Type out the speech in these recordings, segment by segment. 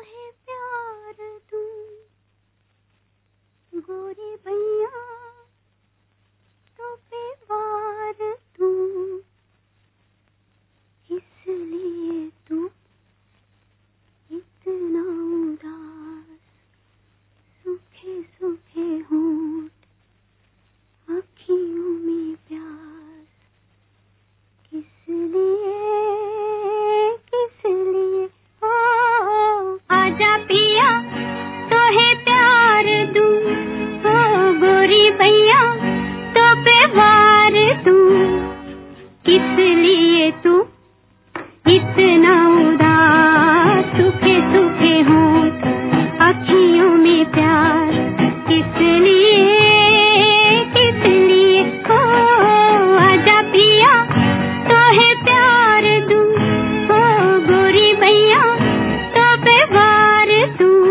है प्यार दूं गोरी भैया तो पे वार दूं इसलिए तू इतना उदास सूखे सूखे होंठ अखियों में प्यास किस लिए ओ आजा पिया तो है प्यार दूं ओ गोरी भैया तो पे वार दूं किस लिए तू इतना उदास सूखे सूखे होंठ अखियों में प्यार किस लिए ओ आजा पिया तो है प्यार दूं ओ गोरी भैया तो पे वार दूं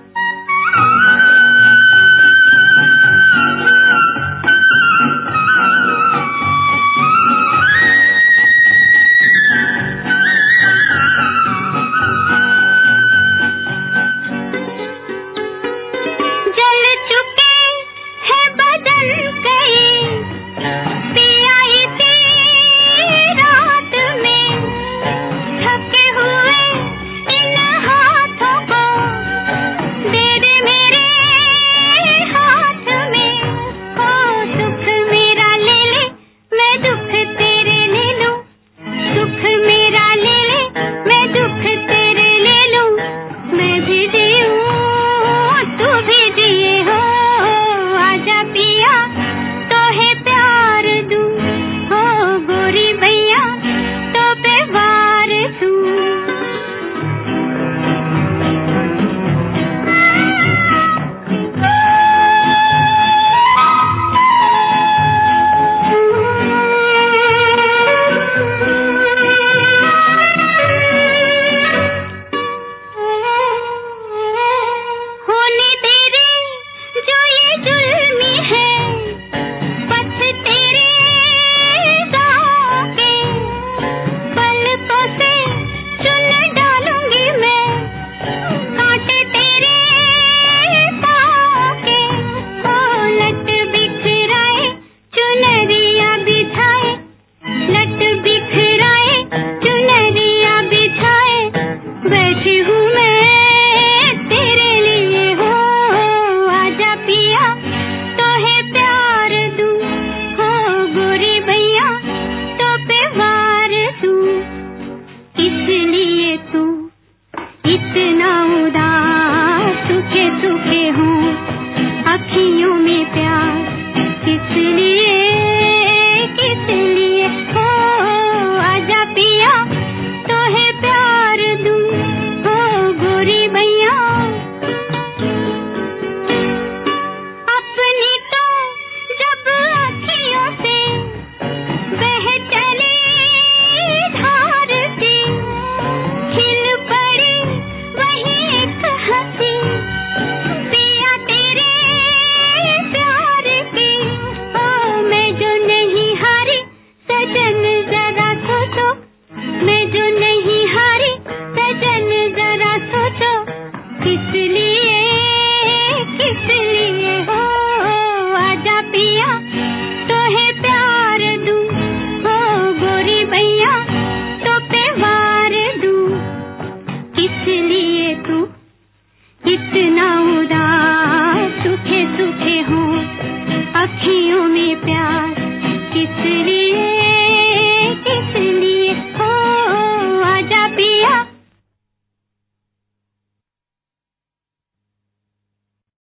जल चुके हैं बदन कई पिया इसी रात में थके हुए इन हाथों को दे दे मेरे हाथ में ओ सुख मेरा ले ले मैं दुख तेरे ले लूं सुख मेरा ले ले मैं दुख तेरे ले लूं मैं भी जीऊं तू भी जिए हो आजा पिया तो है प्यार दूं हो गोरी भैया तो पे वार दूं होने तेरे जो ये जुल्मी है पथ तेरे गाँव के पलकों से चुन डालूंगी मैं कांटे तेरे पाँव के ओ लट बिखराए चुनरिया बिछाए लट बिखराए चुनरिया बिछाए बैठी हूँ मैं तेरे लिए हो आजा पिया तो है प्यार दूं हो गोरी भैया तो पे वार दूं इसलिए तू इतना उदास सूखे सूखे हों अखियों में प्यार किस लिए हो आजा पिया तो है प्यार दूं हो गोरी भैया अपनी तो जब अखियों से बह चली धार सी खिल पड़ी वही एक हंसी पिया तेरे प्यार की ओ मैं जो नहीं हारी सजन जरा सोचो मैं जो नहीं हारी सजन जरा सोचो किस लिए हो आजा पिया तो है प्यार दूं हो गोरी भैया तो पे वार दूं किस लिए तू इतना उदास सूखे सूखे हों अखियों में प्यार किस लिए